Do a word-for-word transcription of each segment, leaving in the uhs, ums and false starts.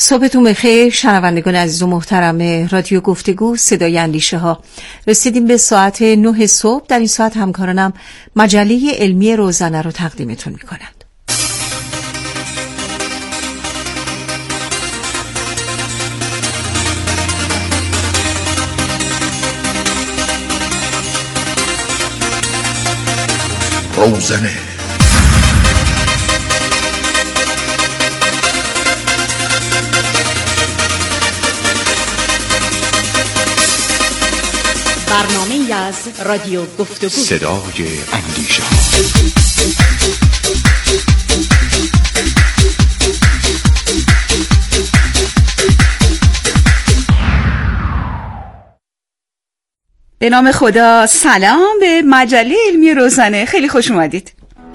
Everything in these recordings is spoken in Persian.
صبحتون بخیر شنوندگان عزیز و محترم رادیو گفتگو صدای اندیشه ها. رسیدیم به ساعت نه صبح. در این ساعت همکارانم مجله علمی روزنه رو تقدیمتون میکنند. روزنه برنامه از رادیو گفتگو صدای اندیشه به نام خدا. سلام به مجله علمی روزنه، خیلی خوش اومدید.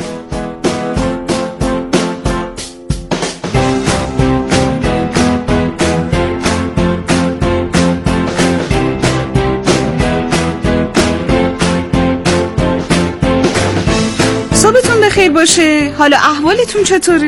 صبحتون بخیر باشه. حالا احوالتون چطوره؟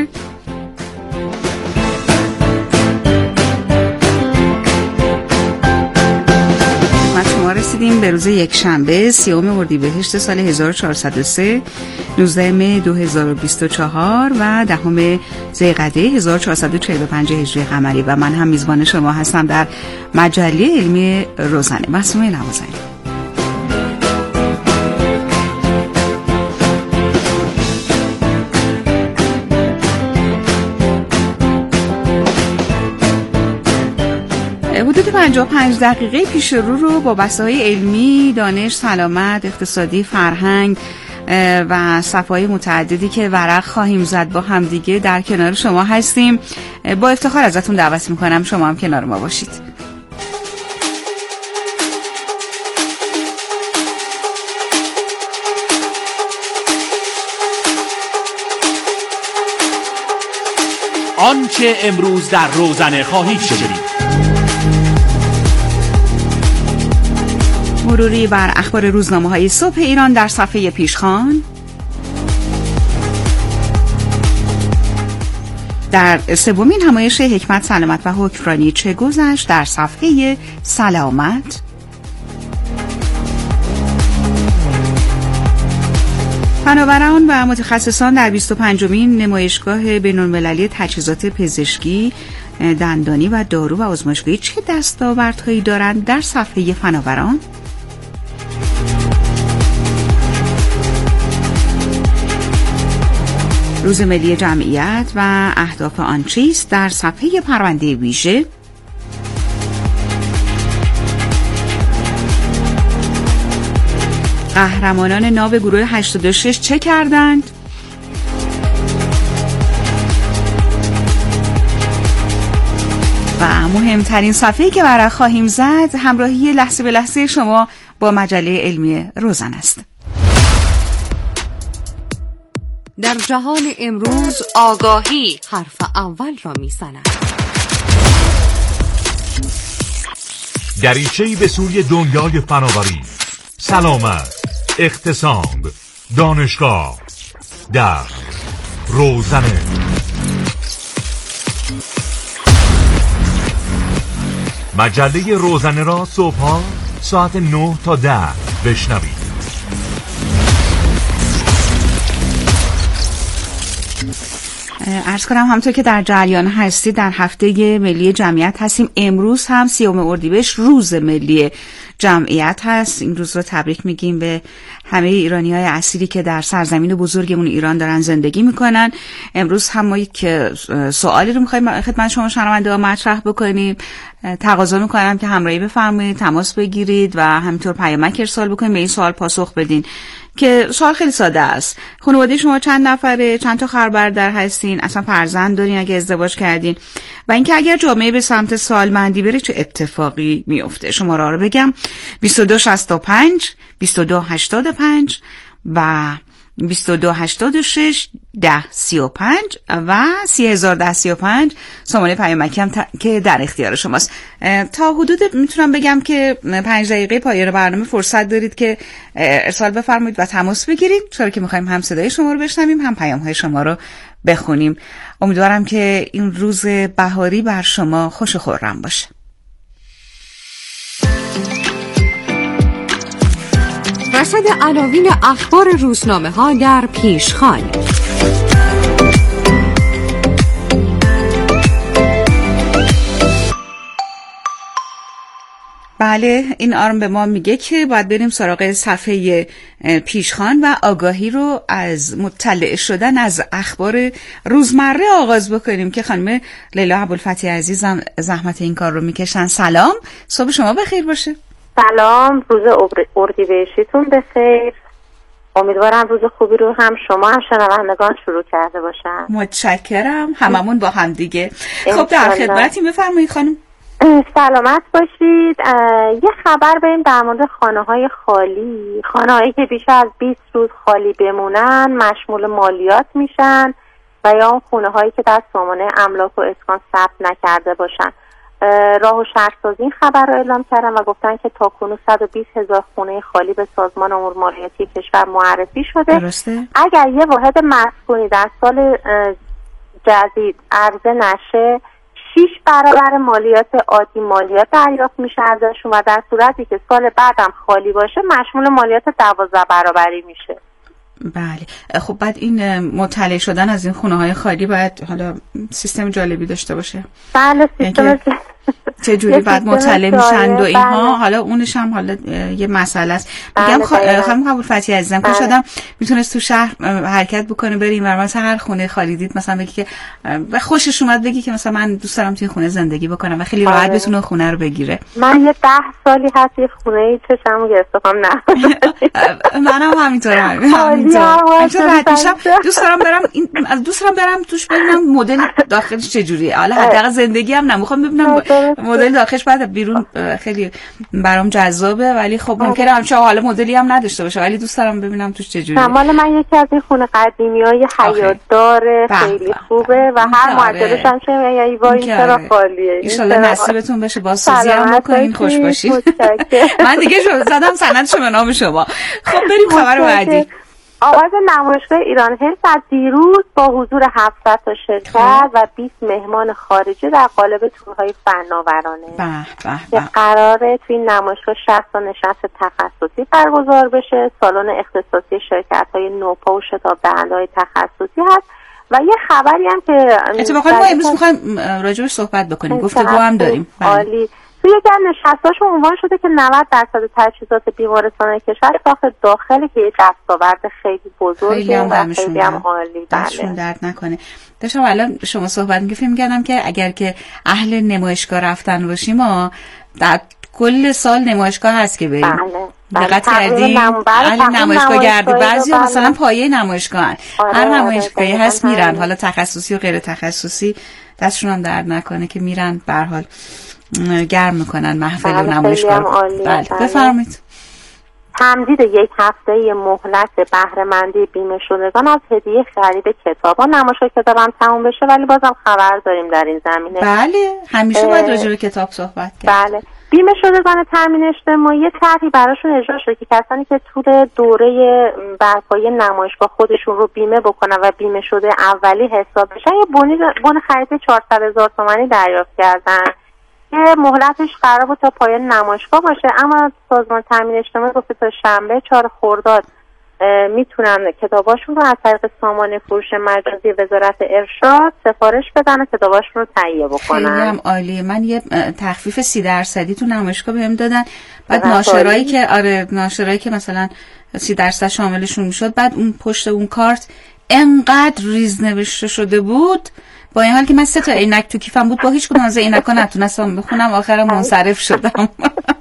رسیدیم به روز یکشنبه سیوم اردیبهشت سال هزار و چهارصد و سه، نوزدهم می دو هزار و بیست و چهار و دهم ذیقعده هزار و چهارصد و چهل و پنج هجری قمری و من هم میزبان شما هستم در مجله علمی روزنه. معصومه نوازنی. حدود پنجاه و پنج دقیقه پیش رو رو با بحث‌های علمی، دانش، سلامت، اقتصادی، فرهنگ و صفحه‌های متعددی که ورق خواهیم زد با همدیگه در کنار شما هستیم. با افتخار ازتون دعوت میکنم شما هم کنار ما باشید. آنچه امروز در روزنه خواهید شنید. مروری بر اخبار روزنامه‌های صبح ایران در صفحه پیشخوان. در سومین همایش حکمت، سلامت و حکمرانی چه گذشت در صفحه سلامت. فناوران و متخصصان در بیست و پنجمین نمایشگاه بین‌المللی تجهیزات پزشکی، دندانی و دارو و آزمایشگاهی چه دستاوردهایی دارند در صفحه فناوران. روز ملی جمعیت و اهداف آن چیست در صفحه پرونده ویژه. قهرمانان ناو گروه هشتاد و شش چه کردند؟ و مهمترین صفحه‌ای که ورق خواهیم زد همراهی لحظه به لحظه شما با مجله علمی روزنه است. در جهان امروز آگاهی حرف اول را می‌زند. دریچه‌ای به سوی دنیای فناوری، سلامت، اقتصاد، دانشگاه در روزنه. مجله روزنه را صبح‌ها ساعت نه تا ده بشنوید. عرض کنم همونطور که در جریان هستی در هفته ملی جمعیت هستیم. امروز هم سیوم اردیبهشت روز ملی جمعیت هست. این روز رو تبریک میگیم به همه ایرانی‌های اصیلی که در سرزمین بزرگمون ایران دارن زندگی میکنن. امروز هم ما یک سوالی رو میخوایم خدمت شما شنونده‌ها مطرح بکنیم. تقاضا میکنم که همراهی بفرمایید، تماس بگیرید و همینطور پیامک ارسال بکنید، به این سوال پاسخ بدین که سوال خیلی ساده است. خانواده شما چند نفره؟ چند تا خواهر برادر هستین؟ اصلا فرزند دارین اگه ازدواج کردین؟ و اینکه اگر جامعه به سمت سالمندی بره چه اتفاقی میفته؟ شماره رو بگم: بیست و دو شصت و پنج بیست و دو هشتاد و پنج و بیست و دو هشتاد و شش ده سی و پنج و سی هزار ده سی و پنج شماره پیامکی هم که در اختیار شماست. تا حدود میتونم بگم که پنج دقیقه پایان برنامه فرصت دارید که ارسال بفرمایید و تماس بگیرید، چرا که میخوایم هم صدای شما رو بشنویم هم پیام های شما رو بخونیم. امیدوارم که این روز بهاری بر شما خوش و خرم باشه. رصد عناوین اخبار روزنامه ها در پیشخوان. بله، این آرم به ما میگه که باید بریم سراغ صفحه پیشخوان و آگاهی رو از مطلع شدن از اخبار روزمره آغاز بکنیم که خانم لیلا ابوالفتح عزیزم زحمت این کار رو میکشن. سلام، صبح شما بخیر باشه. سلام، روز اردیبهشتون بخیر. امیدوارم روز خوبی رو هم شما هم شنوندگان شروع کرده باشن. متشکرم، هممون با هم دیگه. خب در خدمتی، بفرمایید خانم. سلامت باشید. یه خبر بریم در مورد خانه های خالی. خانه هایی که بیش از بیست روز خالی بمونن مشمول مالیات میشن و یا اون خونه هایی که در سامانه املاک و اسکان ثبت نکرده باشن. راه و شهرسازی این خبر رو اعلام کردن و گفتن که تاکنون صد و بیست هزار خونه خالی به سازمان امور مالیاتی کشور معرفی شده. درسته؟ اگر یه واحد مسکونی در سال جدید عرضه نشه، شیش برابر مالیات عادی مالیات دریافت میشه ازشون و در صورتی که سال بعدم خالی باشه مشمول مالیات دوازده برابری میشه. بله. خب بعد این مطلع شدن از این خونه های خالی باید حالا سیستم جالبی داشته باشه. بله، سیستم چه جوری بعد مطلع میشند و اینها. حالا اونش هم حالا یه مسئله است. میگم خانم ابوالفتح عزیزم که آدم میتونست تو شهر حرکت بکنه بریم و مثلا هر خونه خالی دید مثلا بگی که خوشش اومد بگی که مثلا من دوست دارم تو این خونه زندگی بکنم و خیلی راحت بتونه خونه رو بگیره. من یه ده سالی هست یه خونه چشمو گرفتم نه. منم همینطورم. همینطور. دوست دارم برم این دوست دارم برم توش ببینم مدل داخلش چه جوریه. حالا حداقل زندگی هم نمیخوام ببینم مدل داخلش بعد بیرون خیلی برام جذابه، ولی خب ممکنه همچه حالا مدلی هم نداشته باشه، ولی دوست دارم ببینم توش چجوریه. مال من یکی از این خونه قدیمیای حیات‌دار خیلی خوبه و هر معدلش هم چه یعنی وای چرا خالیه. ان شاءالله نصیبتون بشه، بازسازی هم بکنین، خوش باشین. من دیگه زدم سندشو به نام شما. خب بریم خبر بعدی. آغاز نمایشگاه ایران هلس از دیروز با حضور هفتصد تا شرکت و بیست مهمان خارجی در قالب تورهای فناورانه. به به که قراره توی این نمایشگاه شصت تا نشست تخصصی برگزار بشه. سالن اختصاصی شرکت‌های نوپا و شتاب دهنده‌های تخصصی هست و یه خبری هم که اتفاقا ما امروز می‌خوایم راجعش صحبت بکنیم، گفتگو هم داریم. عالی. توی یکی از نشستاشون عنوان شده که نود درصد تجهیزات بیمارستان کشور ساخت داخلی که یک دستاورد خیلی بزرگه و خیلی هم عالی. دستشون درد نکنه. داشتم الان شما صحبت می‌کردم، فکر می‌کردم که اگر که اهل نمایشگاه رفتن باشیم ما در کل سال نمایشگاه هست که بریم. بله. دقت کردیم اهل نمایشگاه گردی، بعضی مثلا پایه نمایشگاه آره، هر نمایشگاهی آره، هست میرن، آره. حالا تخصصی و غیر تخصصی دستشون هم درد نکنه که میرن به هر حال گرم میکنن محفل و نمایشگاه. بله بفرمایید. تمدید یک هفته مهلت بهره مندی بیمه شدگان از هدیه خرید کتاب. نمایشگاه کتابم تموم بشه ولی بازم خبر داریم در این زمینه. بله همیشه باید راجع به کتاب صحبت کرد. بله. بیمه شدگان تامین اجتماعی طرحی براشون اجرا شده که کسانی که طول دوره برپایی نمایشگاه خودشون رو بیمه بکنن و بیمه شده اولی حساب بشن یه بونی بون خرید چهارصد هزار تومانی دریافت کردن که مهلتش قرار بود تا پایان نمایشگاه باشه، اما سازمان تامین اجتماعی گفته تا شنبه چهار خرداد میتونن کتاباشون رو از طریق سامانه فروش مجازی وزارت ارشاد سفارش بدن و کتاباشون رو تهیه بکنن. خیلی هم عالی. من یه تخفیف سی درصدی تو نمایشگاه بهم دادن، بعد ناشرایی که آره ناشرایی که مثلا سی درصد شاملشون میشد، بعد اون پشت اون کارت انقدر ریز نوشته شده بود با این حال که من سه تا عینک تو کیفم بود با هیچ کدوم از عینک‌ها نتونستم بخونم، آخرام منصرف شدم.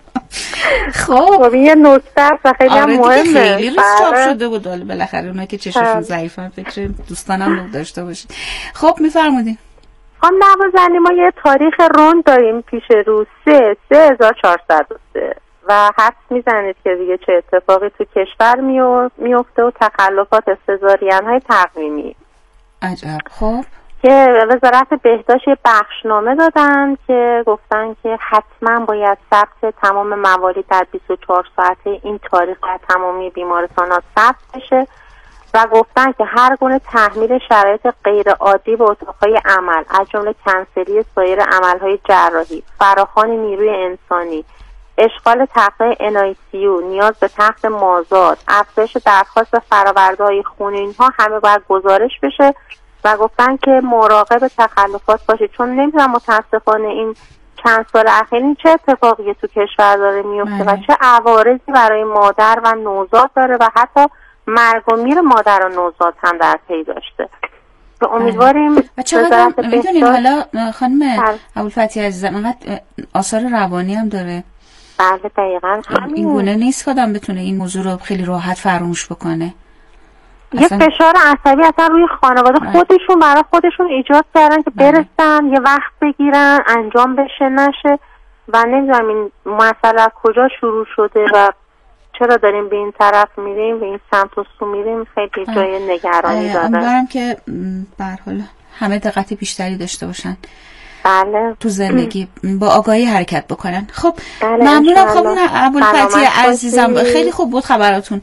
خب یه نکته است خیلی هم مهمه. خیلی ریز چاپ شده بود، ولی بالاخره اونایی که چشمشون ضعیفن فکر دوستانم داشته باشید. خب میفرمودین. خانم نوازنی ما یه تاریخ روند داریم پیش رو سه سه هزار و چهارصد و سه و حدس میزنید که دیگه چه اتفاقی تو کشور میفته و تخلفات سزارین تقویمی. عجب. خب که وزارت بهداشت یه بخشنامه دادن که گفتن که حتما باید ثبت تمام موالید در بیست و چهار ساعته این تاریخ در تمامی بیمارستانات ثبت بشه و گفتن که هر گونه تحمیل شرایط غیر عادی به اتاقهای عمل از جمله کنسلی سایر عملهای جراحی، فراخوان نیروی انسانی، اشغال تخته ان آی سی یو، نیاز به تخت مازاد، افزایش درخواست فرآورده‌های خونین، اینها همه باید گزارش بشه و گفتن که مراقب تخلفات باشید، چون نمیدونم متاسفانه این چند سال اخیر این چه اتفاقی تو کشور داره میفته و چه عوارضی برای مادر و نوزاد داره و حتی مرگ و میر مادر و نوزاد هم در پی داشته. و امیدواریم و چقدر میدونین حالا خانم ابوالفتحی عزیزم انقدر آثار روانی هم داره. بله دقیقاً همین. این گونه نیست که آدم بتونه این موضوع رو خیلی راحت فراموش بکنه. یه فشار عصبی اصلا روی خانواده خودشون برای خودشون ایجاد کردن که برسن یه وقت بگیرن انجام بشه نشه و نمیدونم این مسئله کجا شروع شده و چرا داریم به این طرف میریم به این سمت و سو میریم. خیلی جای نگرانی داره. امیدوارم که به هر حال همه دقت بیشتری داشته باشن. بله. تو زندگی با آگاهی حرکت بکنن. خب ممنونم خانم ابوالفتحی عزیزم، خیلی خوب بود خبراتون.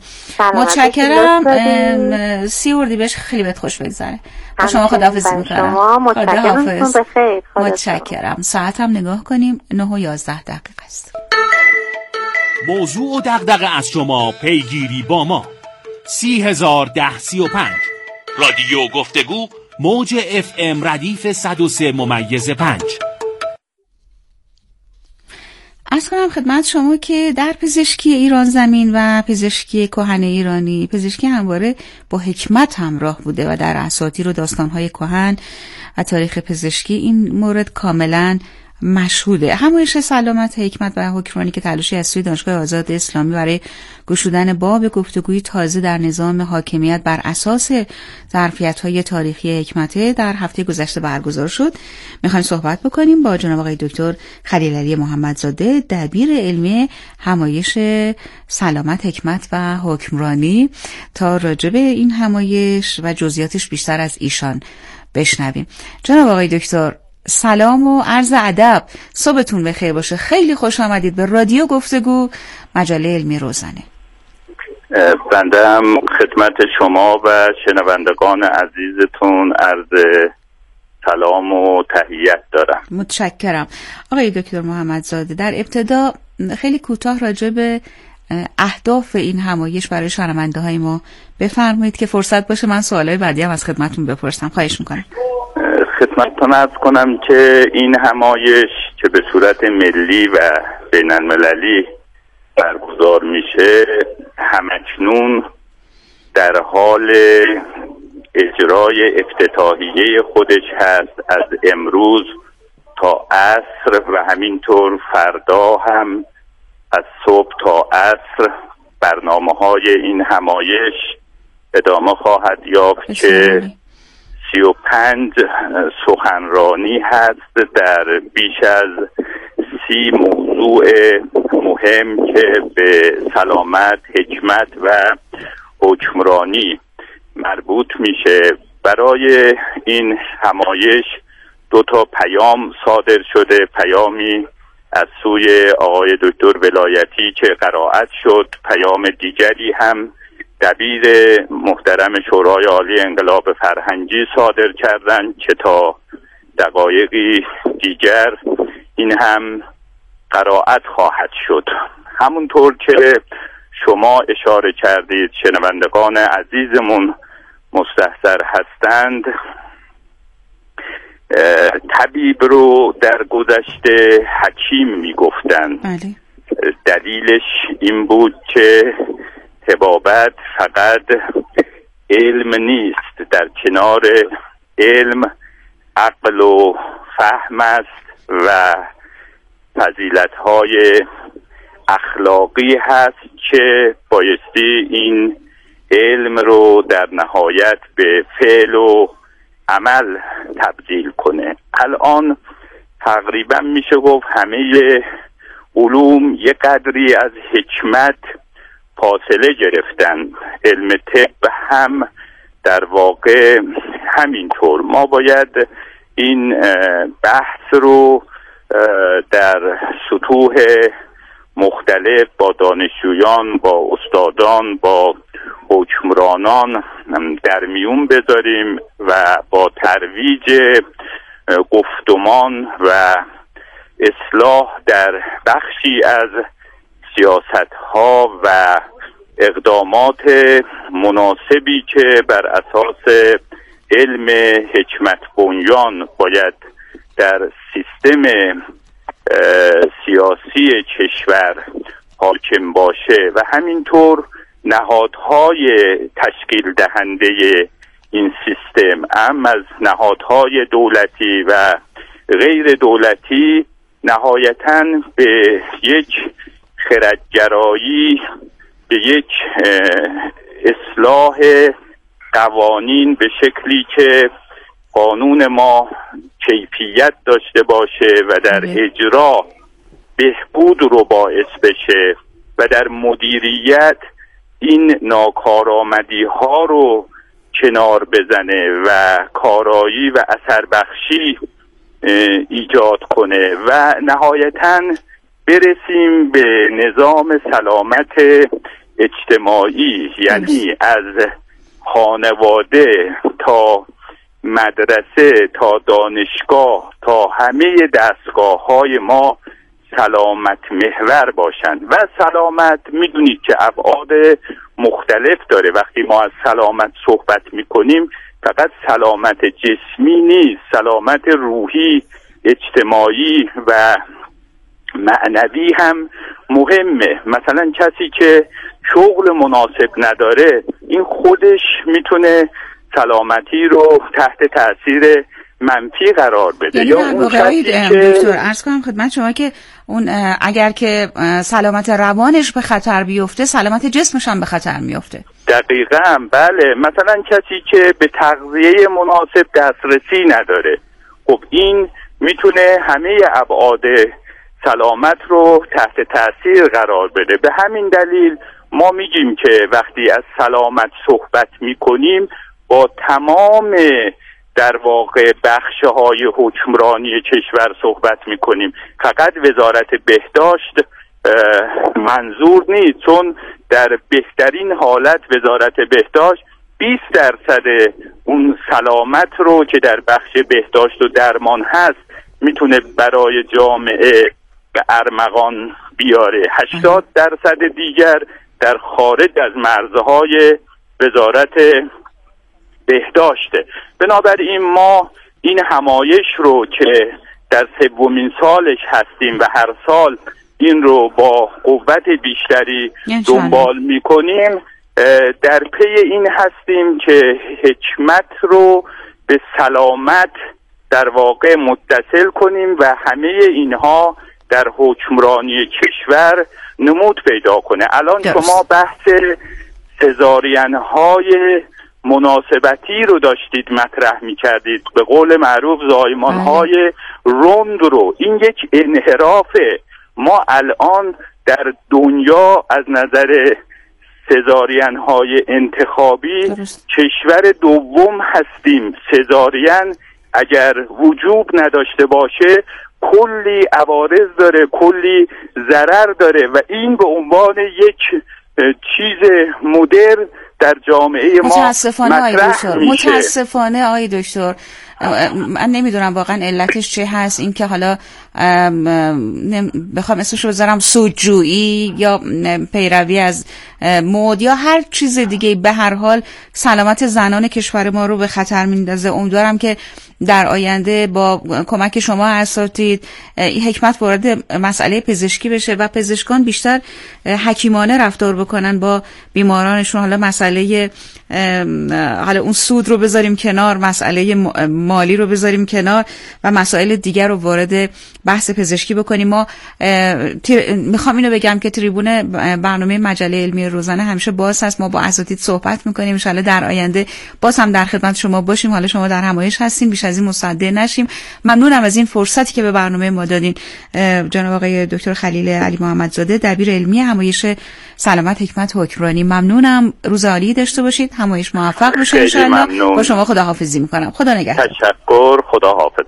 متشکرم. سی اردیبهشت خیلی بهت خوش بگذره. با شما خداحافظی میکنم. متشکرم. متشکرم. ساعتم نگاه کنیم نه و یازده دقیقه است. موضوع و دغدغه از شما پیگیری با ما. سی هزار ده سی و پنج رادیو گفتگو موج اف ام ردیف صد و سه ممیز پنج. عرض کنم خدمت شما که در پزشکی ایران زمین و پزشکی کهن ایرانی پزشکی همواره با حکمت همراه بوده و در اساطیر و داستان‌های کهن و تاریخ پزشکی این مورد کاملاً مشهوده. همایش سلامت، حکمت و حکمرانی که تلاشی از سوی دانشگاه آزاد اسلامی برای گشودن باب گفتگوی تازه در نظام حاکمیت بر اساس ظرفیت‌های تاریخی حکمته در هفته گذشته برگزار شد. می‌خوایم صحبت بکنیم با جناب آقای دکتر خلیلعلی محمدزاده، دبیر علمی همایش سلامت، حکمت و حکمرانی، تا راجع به این همایش و جزئیاتش بیشتر از ایشان بشنویم. جناب آقای دکتر سلام و عرض ادب، صبحتون بخیر باشه. خیلی خوش آمدید به رادیو گفتگو، مجله علمی روزنه. بنده هم خدمت شما و شنوندگان عزیزتون عرض سلام و تحیت دارم. متشکرم. آقای دکتر محمدزاده، در ابتدا خیلی کوتاه راجع به اهداف این همایش برای شنونده های ما بفرمایید که فرصت باشه من سوالای بعدی هم از خدمتتون بپرسم. خواهش میکنم. خدمتتون عرض کنم که این همایش که به صورت ملی و بین المللی برگزار میشه همکنون در حال اجرای افتتاحیه خودش هست. از امروز تا عصر و همینطور فردا هم از صبح تا عصر برنامه‌های این همایش ادامه خواهد یافت که سی و پنج سخنرانی هست در بیش از سی موضوع مهم که به سلامت، حکمت و حکمرانی مربوط میشه. برای این همایش دو تا پیام صادر شده، پیامی از سوی آقای دکتر ولایتی که قرائت شد، پیام دیگری هم دبیر محترم شورای عالی انقلاب فرهنگی صادر کردند که تا دقایقی دیگر این هم قرائت خواهد شد. همونطور که شما اشاره کردید شنوندگان عزیزمون مستحضر هستند، طبیب رو در گذشته حکیم میگفتند. بله. دلیلش این بود که طبابت فقط علم نیست، در کنار علم عقل و فهم است و فضیلت‌های اخلاقی هست که بایستی این علم رو در نهایت به فعل و عمل تبدیل کنه. الان تقریبا میشه گفت همه علوم یه قدری از حکمت فاصله گرفتن، علم طب هم در واقع همینطور. ما باید این بحث رو در سطوح مختلف با دانشجویان، با استادان، با حکمرانان در میون بذاریم و با ترویج گفتمان و اصلاح در بخشی از سیاست‌ها و اقدامات مناسبی که بر اساس علم حکمت بنیان باید در سیستم سیاسی کشور حاکم باشه و همینطور نهادهای تشکیل دهنده این سیستم، هم از نهادهای دولتی و غیر دولتی، نهایتاً به یک خردگرایی، به یک اصلاح قوانین به شکلی که قانون ما کیفیت داشته باشه و در اجرا بهبود رو باعث بشه و در مدیریت این ناکارآمدی ها رو کنار بزنه و کارایی و اثر بخشی ایجاد کنه و نهایتاً برسیم به نظام سلامت اجتماعی، یعنی از خانواده تا مدرسه تا دانشگاه تا همه دستگاه های ما سلامت محور باشند. و سلامت میدونید که ابعاد مختلف داره. وقتی ما از سلامت صحبت میکنیم فقط سلامت جسمی نیست، سلامت روحی، اجتماعی و معنوی هم مهمه. مثلا کسی که شغل مناسب نداره، این خودش میتونه سلامتی رو تحت تاثیر منفی قرار بده. یعنی یا در اون واقع که دکتر عرض کنم خدمت شما که اون اگر که سلامت روانش به خطر بیفته، سلامت جسمش هم به خطر میفته. دقیقاً بله. مثلا کسی که به تغذیه مناسب دسترسی نداره، خب این میتونه همه ابعاد سلامت رو تحت تاثیر قرار بده. به همین دلیل ما میگیم که وقتی از سلامت صحبت میکنیم با تمام در واقع بخش‌های حکمرانی کشور صحبت میکنیم. فقط وزارت بهداشت منظور نیست، چون در بهترین حالت وزارت بهداشت بیست درصد اون سلامت رو که در بخش بهداشت و درمان هست میتونه برای جامعه به ارمغان بیاره. هشتاد درصد دیگر در خارج از مرزهای وزارت بهداشته. بنابراین ما این همایش رو که در سومین سالش هستیم و هر سال این رو با قوت بیشتری دنبال میکنیم، در پی این هستیم که حکمت رو به سلامت در واقع متصل کنیم و همه اینها در حکمرانی کشور نمود پیدا کنه. الان درست. شما بحث سزارین های مناسبتی رو داشتید مطرح می کردید، به قول معروف زایمان های روند رو. این یک انحرافه. ما الان در دنیا از نظر سزارین های انتخابی درست. کشور دوم هستیم. سزارین اگر وجوب نداشته باشه کلی عوارض داره، کلی ضرر داره و این به عنوان یک چیز مدرن در جامعه ما متاسفانه آقای دکتر میشه. متاسفانه آقای دکتر من نمیدونم واقعا علتش چه هست، این که حالا بخوام اسمش رو بذارم سودجویی یا پیروی از مد یا هر چیز دیگه، به هر حال سلامت زنان کشور ما رو به خطر میندازه. امیدوارم که در آینده با کمک شما اساتید حکمت وارد مسئله پزشکی بشه و پزشکان بیشتر حکیمانه رفتار بکنن با بیمارانشون. حالا مسئله حالا اون سود رو بذاریم کنار، مسئله مالی رو بذاریم کنار و مسائل دیگر رو وارد بحث پزشکی بکنیم. ما میخوام اینو بگم که تریبون برنامه مجله علمی روزانه همیشه باز هست. ما با اساتید صحبت میکنیم، ان شاءالله در آینده باز هم در خدمت شما باشیم. حالا شما در همایش هستین، بیش از این مصدع نشیم. ممنونم از این فرصتی که به برنامه ما دادین جناب آقای دکتر خلیل علی محمدزاده، دبیر علمی همایش سلامت حکمت حکمرانی. ممنونم، روز عالی داشته باشید، همایش موفق باشه ان شاءالله. با شما خداحافظی میکنم. خدا نگهدار. تشکر، خدا حافظ.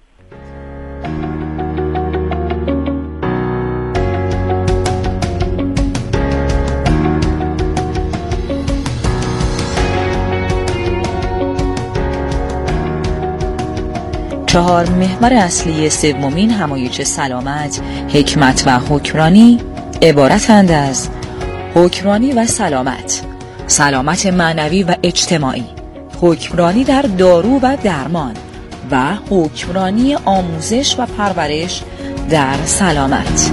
چهار محور اصلی سومین همایش سلامت حکمت و حکمرانی عبارتند از حکمرانی و سلامت، سلامت معنوی و اجتماعی، حکمرانی در دارو و درمان و حکمرانی آموزش و پرورش در سلامت.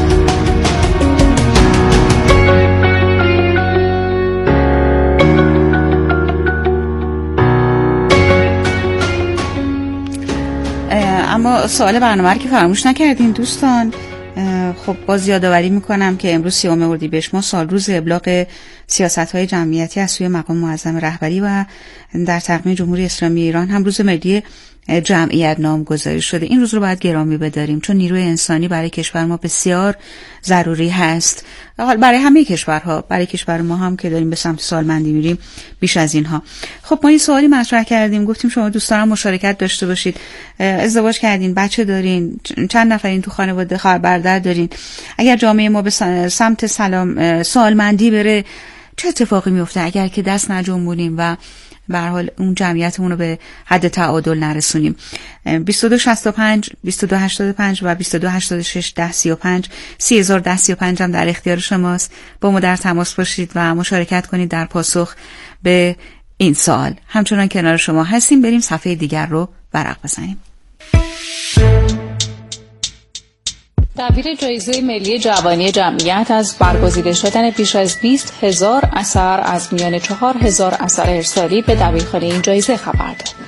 اما سوال برنامه رو که فراموش نکردین دوستان. خب باز یادآوری میکنم که امروز سیوم اردیبهشت ما سال روز ابلاغ سیاست‌های جمعیتی از سوی مقام معظم رهبری و در تقویم جمهوری اسلامی ایران هم روز ملی جمعیت نامگذاری شده. این روز رو باید گرامی بداریم چون نیروی انسانی برای کشور ما بسیار ضروری هست. برای همه کشورها، برای کشور ما هم که داریم به سمت سالمندی میریم بیش از اینها. خب ما این سوالی مطرح کردیم، گفتیم شما دوستان مشارکت داشته باشید. ازدواج کردین، بچه دارین، چند نفرین تو خانواده، خواهر برادر دارین. اگر جامعه ما به سمت سلام سالمندی بره چه اتفاقی میفته اگر که دست نجنبونیم و به هر حال اون جمعیتمون رو به حد تعادل نرسونیم؟ بیست و دو شصت و پنج بیست و دو هشتاد و پنج و بیست و دو هشتاد و شش ده سی و پنج سی هزار ده سی و پنج هم در اختیار شماست. با ما در تماس باشید و مشارکت کنید در پاسخ به این سوال. همچنان کنار شما هستیم. بریم صفحه دیگر رو ورق بزنیم. دبیر جایزه ملی جوانی جمعیت از برگزیده شدن بیش از بیست هزار اثر از میان چهار هزار اثر ارسالی به دبیرخانه این جایزه خبر داد.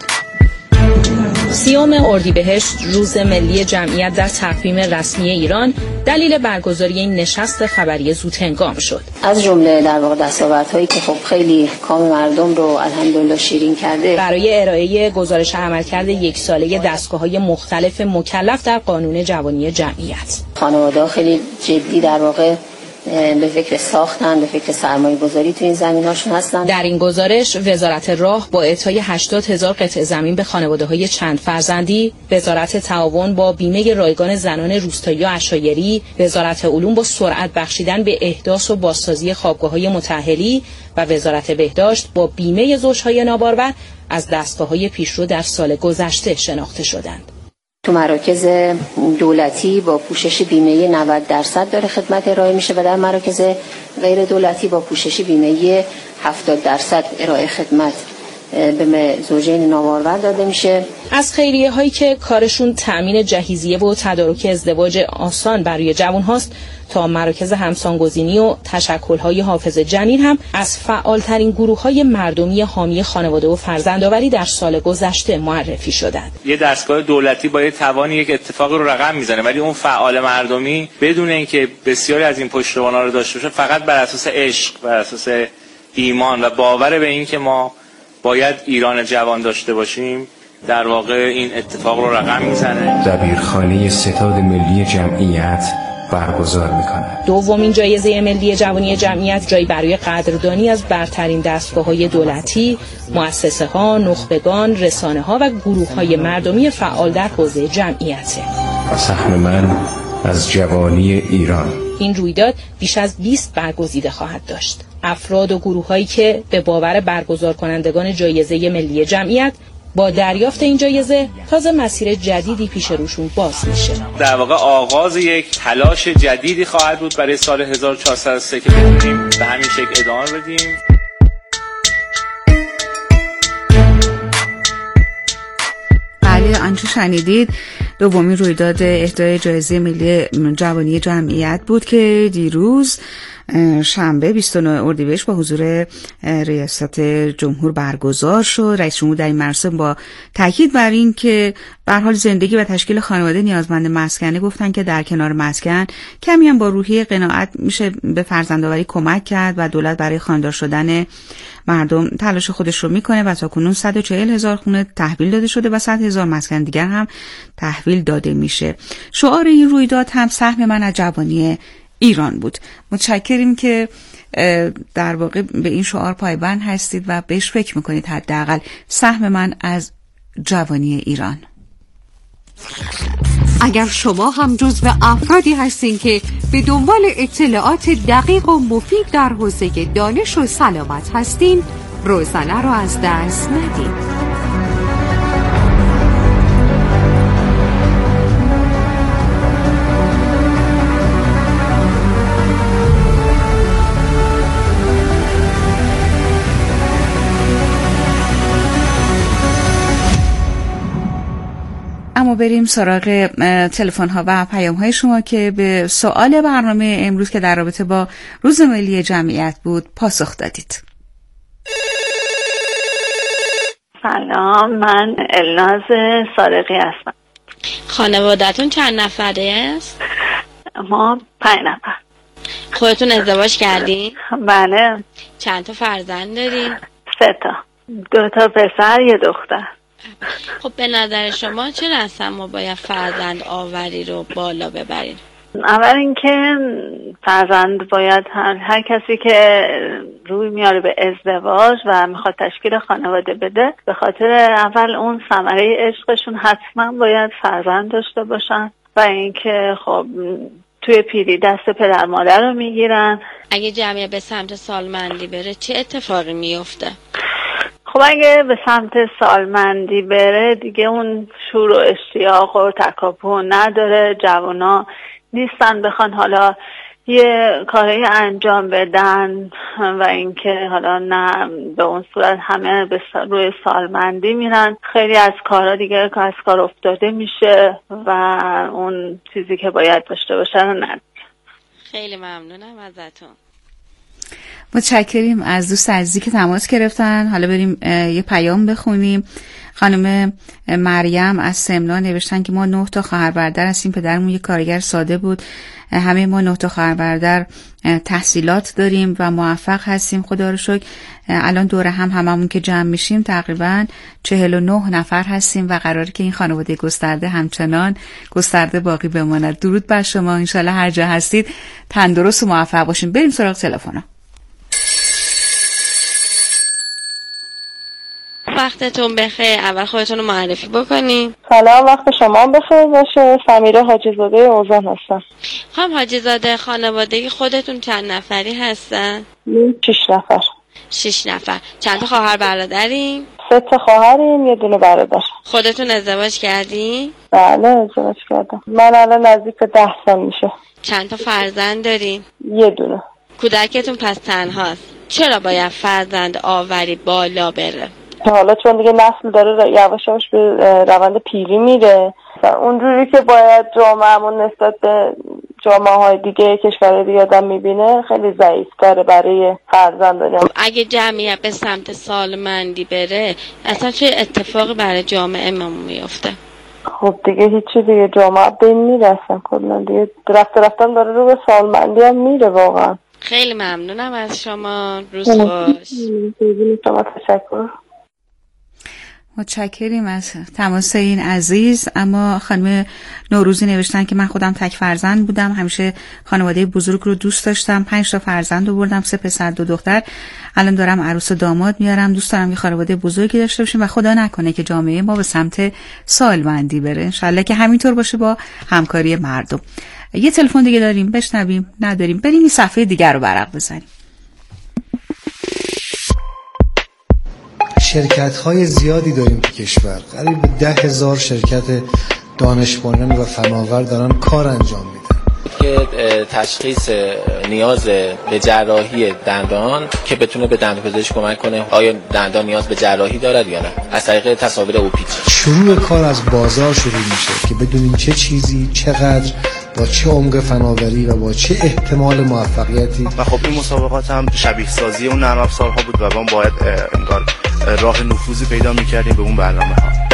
سیوم اردیبهشت روز ملی جمعیت در تقویم رسمی ایران دلیل برگزاری این نشست خبری زودهنگام شد. از جمله در واقع دستاوردهایی که خب خیلی کام مردم رو الحمدلله شیرین کرده برای ارائه گزارش عملکرد یک ساله دستگاه‌های مختلف مکلف در قانون جوانی جمعیت. خانواده‌ها خیلی جدی در واقع به فکر ساختن، به فکر سرمایه گذاری تو این زمین‌هاشون هستن. در این گزارش وزارت راه با اعطای هشتاد هزار قطعه زمین به خانواده‌های چند فرزندی، وزارت تعاون با بیمه رایگان زنان روستایی و عشایری، وزارت علوم با سرعت بخشیدن به احداث و بازسازی خوابگاه‌های متأهلی و وزارت بهداشت با بیمه زوج‌های نابارور از دستگاه‌های پیشرو در سال گذشته شناخته شدند. تو مراکز دولتی با پوشش بیمه نود درصد داره خدمت ارائه میشه و در مراکز غیر دولتی با پوشش بیمه هفتاد درصد ارائه خدمت به زوجین نابارور داده میشه. از خیریه هایی که کارشون تأمین جهیزیه و تدارک ازدواج آسان برای جوان هاست تا مراکز همسانگزینی و تشکل های حافظ جنین هم از فعالترین گروه های مردمی حامی خانواده و فرزندآوری در سال گذشته معرفی شدند. یه دستگاه دولتی با یه توانی یک اتفاق رو رقم میزنه ولی اون فعال مردمی بدون اینکه بسیاری از این پشتوانه رو داشته باشه فقط بر اساس عشق، بر اساس ایمان و باور به این که ما باید ایران جوان داشته باشیم در واقع این اتفاق رو رقم میزنه. دبیرخانه ستاد ملی جمعیت برگزار میکنه. دومین جایزه ملی جوانی جمعیت جایی برای قدردانی از برترین دستگاه‌های دولتی، مؤسسه‌ها، نخبگان، رسانه‌ها و گروه‌های مردمی فعال در حوزه جمعیته. و سهم من از جوانی ایران. این رویداد بیش از بیست برگزیده خواهد داشت. افراد و گروه‌هایی که به باور برگزار کنندگان جایزه ملی جمعیت با دریافت این جایزه تازه مسیر جدیدی پیش روشون باز میشه. در واقع آغاز یک تلاش جدیدی خواهد بود برای سال هزار و چهارصد و سه که بتونیم به همین شکل ادامه بدیم. بله، آنچه شنیدید دومین رویداد اهدای جایزه ملی جوانی جمعیت بود که دیروز شنبه بیست و نه اردیبهشت با حضور ریاست جمهور برگزار شد. رئیس جمهور در این مراسم با تاکید بر این که به هر حال زندگی و تشکیل خانواده نیازمند مسکنه گفتن که در کنار مسکن کمی هم با روحیه قناعت میشه به فرزندآوری کمک کرد و دولت برای خاندار شدن مردم تلاش خودش رو میکنه و تاکنون صد و چهل هزار خونه تحویل داده شده و صد هزار مسکن دیگر هم تحویل داده میشه. شعار این رویداد هم سهم من از جوانی ایران بود. متشکریم که در واقع به این شعار پایبند هستید و بهش فکر میکنید. حداقل سهم من از جوانی ایران. اگر شما هم جزو افرادی هستین که به دنبال اطلاعات دقیق و مفید در حوزه دانش و سلامت هستین، روزانه رو از دست ندید. اما بریم سراغ تلفن ها و پیام های شما که به سوال برنامه امروز که در رابطه با روز ملی جمعیت بود پاسخ دادید. سلام، من الناز سارقی هستم. خانوادتون چند نفره است؟ ما پنج نفر. خودتون ازدواج کردین؟ بله. چند تا فرزند دارین؟ سه تا. دو تا پسر یه دختر. خب به نظر شما چرا اصلا ما باید فرزند آوری رو بالا ببریم؟ اول اینکه فرزند باید هر, هر کسی که روی میاره به ازدواج و میخواد تشکیل خانواده بده، به خاطر اول اون ثمره عشقشون حتما باید فرزند داشته باشن و اینکه خب توی پیری دست پدر مادر رو میگیرن. اگه جمعیت به سمت سالمندی بره چه اتفاقی میفته؟ خب اگه به سمت سالمندی بره دیگه اون شور و اشتیاق و تکاپو نداره، جوانا نیستن بخوان حالا یه کاری انجام بدن و اینکه حالا نه به اون صورت همه به روی سالمندی میرن، خیلی از کارا دیگه از کار افتاده میشه و اون چیزی که باید داشته باشه رو نداره. خیلی ممنونم ازتون. متشکریم از دوست عزیزی که تماس گرفتن. حالا بریم یه پیام بخونیم. خانم مریم از سمنان نوشتن که ما نه تا خواهر برادر هستیم. پدرمون یه کارگر ساده بود. همه ما نه تا خواهر برادر تحصیلات داریم و موفق هستیم خدا رو شکر. الان دوره هم هممون که جمع میشیم تقریبا چهل و نه نفر هستیم و قراره که این خانواده گسترده همچنان گسترده باقی بماند. درود بر شما، انشالله هر جا هستید تندرست و موفق باشیم. بریم سراغ تلفن. وقتتون بخیر. اول خودتون رو معرفی بکنین. سلام، وقت شما بخیر باشه. سمیره حاجی زاده اوزان هستم. خانم حاجی زاده، خانواده خودتون چند نفری هستن؟ شش نفر. شش نفر. چند تا خواهر برادرین؟ سه تا خواهریم، یه دونه برادر. خودتون ازدواج کردین؟ بله ازدواج کردم. من الان نزدیک به ده سال میشه. چند تا فرزند دارین؟ یه دونه. کودکتون پس تنهاست. چرا باید فرزند آوری بالا بره؟ حالا چون دیگه نسل داره یواش یواش به روند پیری میره و اونجوری که باید جامعهمون نسبت به جامعه های دیگه کشور دیگه آدم میبینه خیلی ضعیف تره برای فرزندان. اگه جمعیت به سمت سالمندی بره اصلا چه اتفاقی برای جامعه ما میفته؟ خب دیگه هیچی دیگه، جامعه بین میرسن کلا دیگه، رفته رفتن داره رو به سالمندی هم میره واقعا. خیلی ممنونم از شما. روز خوش. شما تشکر. متشکریم از تماس این عزیز. اما خانم نوروزی نوشتن که من خودم تک فرزند بودم، همیشه خانواده بزرگ رو دوست داشتم، پنج تا فرزند آوردم، سه پسر دو دختر. الان دارم عروس و داماد میارم، دوست دارم یه خانواده بزرگی داشته باشیم و خدا نکنه که جامعه ما به سمت سالمندی بره. انشالله که همینطور باشه با همکاری مردم. یه تلفن دیگه داریم، بشنویم؟ نداریم، بریم این صفحه دیگر رو برق بزنیم. شرکت‌های زیادی داریم تو کشور، قریب به ده هزار شرکت دانش بنیان و فناور دارن کار انجام میدن. برای تشخیص نیاز به جراحی دندان که بتونه به دندانپزشک کمک کنه آیا دندان نیاز به جراحی دارد یا نه، از طریق تصاویر او پی جی. شروع کار از بازار شروع میشه که بدونیم چه چیزی چقدر با چه عمق فناوری و با چه احتمال موفقیتی. و خب این مسابقات هم شبیه سازی اون نرم افزارها بود و ما باید انگار راه نفوذی پیدا میکردیم به اون برنامه ها.